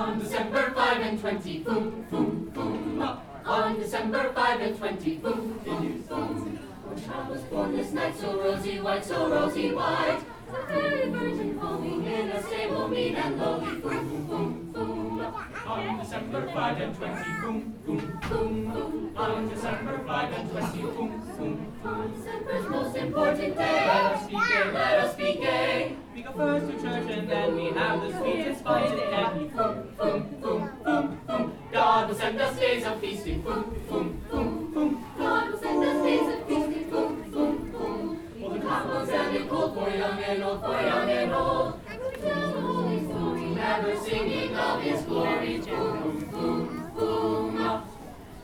On December 5 and 20, boom, boom, boom. On December 5 and 20, boom, boom, boom. One child was born this night, so rosy white, so rosy white. The very virgin foaming in a stable meet and lowly, boom, boom, boom. On December 5 and 20, boom, boom, boom, boom. On December 5 and 20, boom, boom, boom. December's most important day. Let us be gay, let us be gay. We go first to church and then we have the sweetest fight in heaven. Boom, boom, boom, boom, boom. God will send us days of feasting. Boom, boom, boom, boom. God will send us days of feasting. Boom, boom, boom. Well, the cockles and the cold for young and old for young.